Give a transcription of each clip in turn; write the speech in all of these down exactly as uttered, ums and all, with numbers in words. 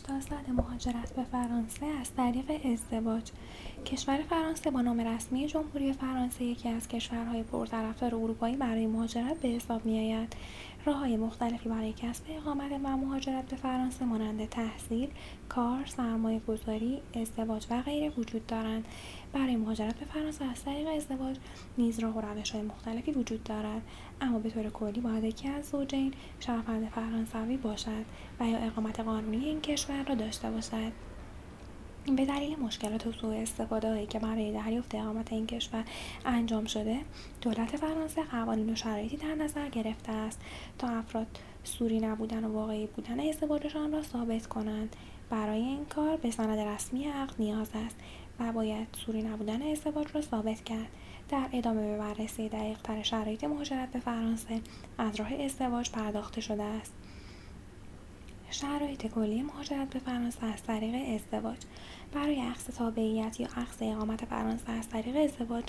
سیاست مهاجرت به فرانسه از طریق ازدواج. کشور فرانسه با نام رسمی جمهوری فرانسه یکی از کشورهای پرطرفدار اروپایی برای مهاجرت به حساب می‌آید. راه‌های مختلفی برای کسب اقامت و مهاجرت به فرانسه مانند تحصیل، کار، سرمایه‌گذاری، ازدواج و غیره وجود دارند. برای مهاجرت به فرانسه از طریق ازدواج نیز راه و روش‌های مختلفی وجود دارد، اما به طور کلی باید یکی از زوجین شهروند فرانسوی باشد و یا اقامت قانونی این کشور را داشته باشد. به دلیل مشکلات و سوء استفاده‌هایی که برای دریافت اقامت این کشور انجام شده، دولت فرانسه قوانین و شرایطی در نظر گرفته است تا افراد سوری نبودن و واقعی بودن ازدواجشان را ثابت کنند. برای این کار به سند رسمی عقد نیاز است و باید سوری نبودن ازدواج را ثابت کرد. در ادامه به بررسی دقیق‌تر شرایط مهاجرت به فرانسه از راه ازدواج پرداخته شده است. شرایط کلی مهاجرت به فرانسه از طریق ازدواج. برای اخذ تابعیت یا اخذ اقامت فرانسه از طریق ازدواج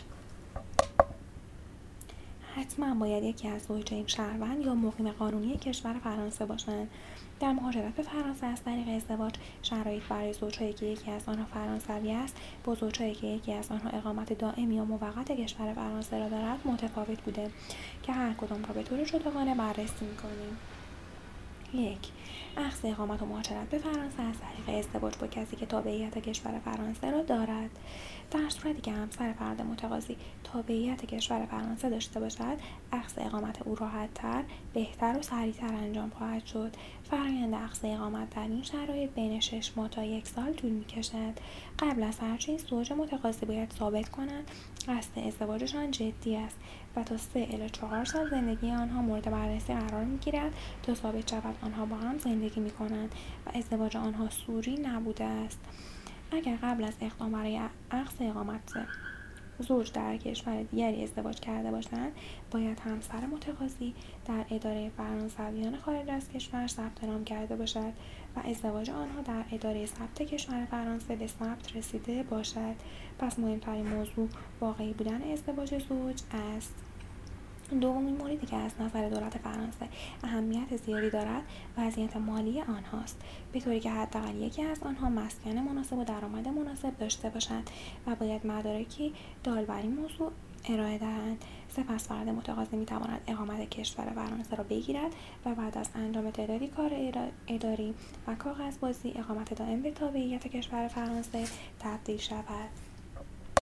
حتما باید یکی از زوجین شهروند یا مقیم قانونی کشور فرانسه باشند. در مهاجرت به فرانسه از طریق ازدواج شرایط برای زوجهایی که یکی از آنها فرانسوی است با زوجهایی که یکی از آنها اقامت دائم یا موقت کشور فرانسه را دارد متفاوت بوده که هر کدام را به طور جداگانه بررسی می‌کنیم. یک. اخذ اقامت و مهاجرت به فرانسه از طریق ازدواج با کسی که تابعیت کشور فرانسه را دارد. در صورتی که همسر فرد متقاضی تابعیت کشور فرانسه داشته باشد، اخذ اقامت او راحت‌تر، بهتر و سریع‌تر انجام خواهد شد. فرآیند اخذ اقامت در این شرایط بین شش ماه تا یک سال طول می‌کشد. قبل از هر چیز زوج متقاضی باید ثابت کنند قصد ازدواجشان جدی است و تا سه الی چهار سال زندگی آنها مورد بررسی قرار می‌گیرد تا ثابت شود آنها با هم زندگی می‌کنند و ازدواج آنها سوری نبوده است. اگر قبل از اقدام برای اخذ اقامت زوج در کشور دیگری ازدواج کرده باشند، باید همسر متقاضی در اداره فرانسویان خارج از کشور ثبت نام کرده باشد و ازدواج آنها در اداره ثبت کشور فرانسه به ثبت رسیده باشد. پس مهمترین موضوع واقعی بودن ازدواج زوج است. دومین موردی که از نظر دولت فرانسه اهمیت زیادی دارد وضعیت مالی آنهاست، به طوری که حداقل یکی از آنها مسکن مناسب و درآمد مناسب داشته باشند و باید مدارکی دال بر این موضوع ارائه دهند. سپس فرد متقاضی می‌تواند اقامت کشور فرانسه را بگیرد و بعد از انجام تعدادی کار اداری و کاغذبازی اقامت دائم به تابعیت کشور فرانسه تبدیل شود.